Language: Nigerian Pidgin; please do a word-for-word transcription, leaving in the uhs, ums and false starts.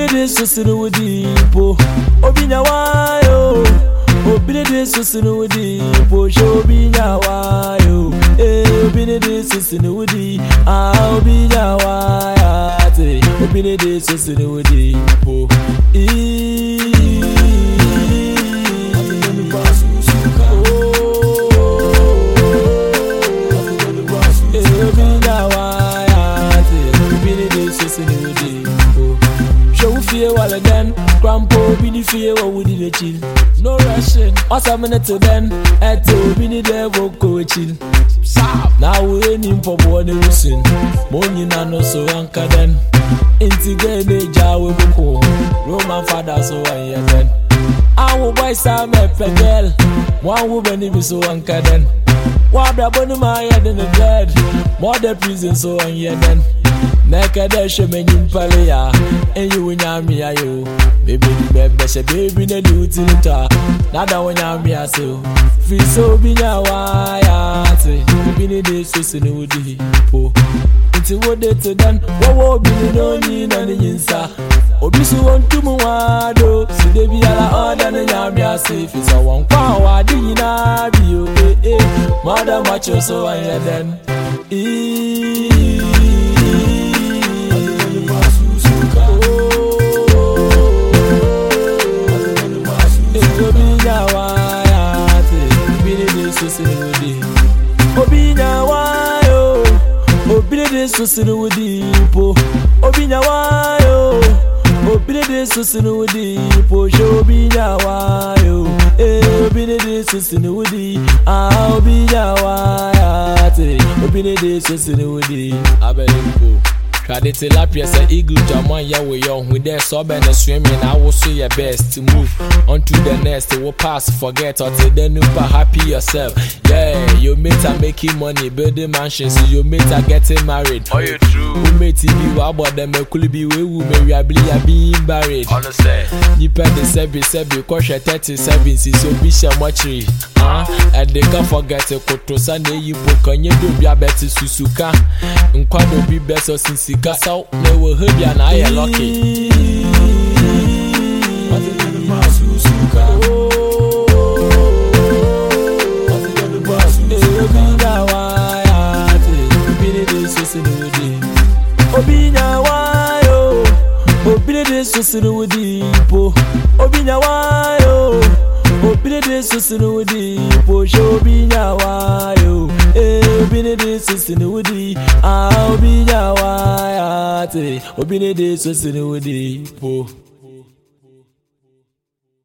de so sinu wudi po. Obinya wa yo. Obine de so sinu wudi po. Show obinya wa yo. Eh, obine de so sinu wudi. Ah, obinya wa ya te. Obine de so sinu wudi po. Eh. Then, Grandpa, be the fear what would you chill? No rushing, what's a minute to then? At two, be the devil go chill. Now we're in for one listen. Money nano so anchor then. Integrate Jawa Boko, Roman father so I then. I will buy some girl. One woman be so anchor then. Why be above my head in the bed? More the prison so on ye then. Naked show me in Palia, and you win me a you. Baby, baby, she baby, ne do tilta. Nada when I'm me a so. Feel so be now, why? Baby, ne do so soon would be po. Into what they to done, what will be no need on the inside. Obi so want to muado, so they be ala order and yami a safe. It's a one power, dina be you, eh, eh. Mother macho so I hear then. Obinya wa yo, obine de so sinu wudi po. Obinya wa yo, obine de so sinu wudi po. Show obinya wa yo, eh obine de so sinu wudi. Ah obinya wa ya te, obine de so sinu wudi. Abelipo. Try to tilapia say eagle jaman ya we young with their sub and swimming. I will see your best to move on to the next. It will pass, forget or till then you happy yourself. Yeah, your mates are making money, building mansions. Your mates are getting married. Oh, you true. Who made T V about them? Could be we who marry a blia being buried. Understand? You pay the seven seven, cost thirty-seven. So be so much. Ah, and they can't forget to koto Sunday. You book on your do be a better Susuka. Nkwado be best or since Cause out they will hurt you and I am lucky. Obinya wa yo, obine de so sinu wudi po. Obinya wa yo, obine de so sinu wudi po. Show obinya wa yo, eh obine de so sinu wudi. Ah obinya wa ya te, obine de so sinu wudi po.